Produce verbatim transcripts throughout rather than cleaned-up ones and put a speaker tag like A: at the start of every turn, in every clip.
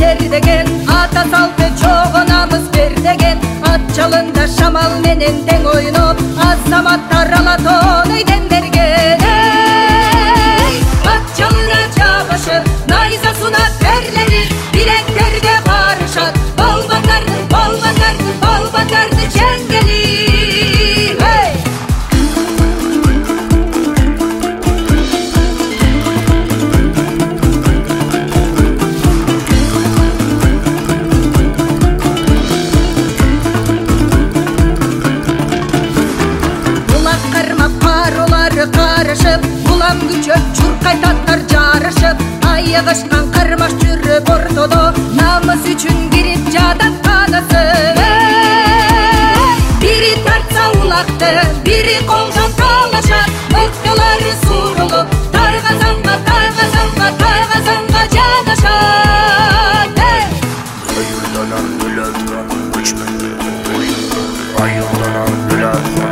A: ер деген, ата салты чогон намыс бер деген. Ат жалында шамал менен тең ойноп, азаматтар алатон өйден берген. Ат жалына жабышып, найзасына терлери, билектерге барышат. Балбандарды, балбандарды, балбандарды жеңгели. Карышып, улам күчөп, чуркай таттар жарышып, айыгышкан кармаш жүрүп ортодо, намыс үчүн кирип жатат канысы. Бири тартса улакты, бири колдон талашат, мыктылары сурулуп, тайгазанга, тайгазанга, тайгазанга жанашат.
B: Айылданан өлөдүран көчмөндө, айылданан өлөдүран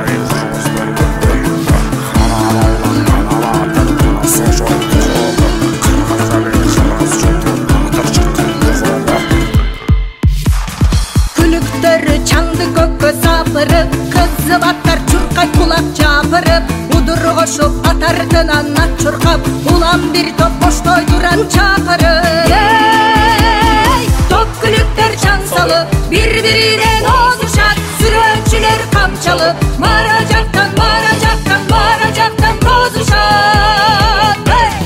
A: чаңды көккө сапырып, кызып аттар чуркай кулак жапырып, удур кошуп атартынан ат чуркап, улам бир топ боштой туран чакырып. Топ күлүктөр чаң салып, бири-биринен озушат, сүрөтчүлөр камчалып, мара жактан, мара жактан, мара жактан тозушат.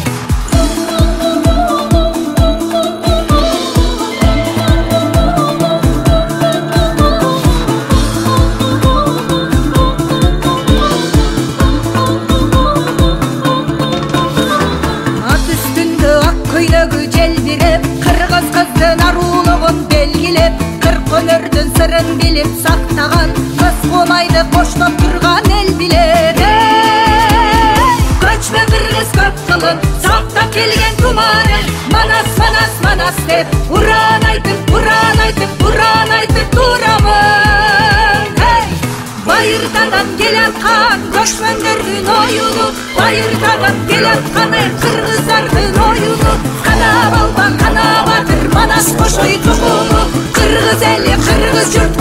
A: Кыргыз кыздын арулугун белгилеп, кырк өнөрдүн сырын билип сактаган, кыз кулайды коштоп турган эл билет. Көчмө кыргыз көп кылын, сактап келген тумарын, манас, манас, манас деп, уран айтып, уран айтып, уран айтып турамын. Байыртадан келаткан көчмөндөрдүн оюну, байыртадан келаткан кыргыздардын оюну, канап алба, канап атыр манас кошой тукуму, кыргыз эли, кыргыз журт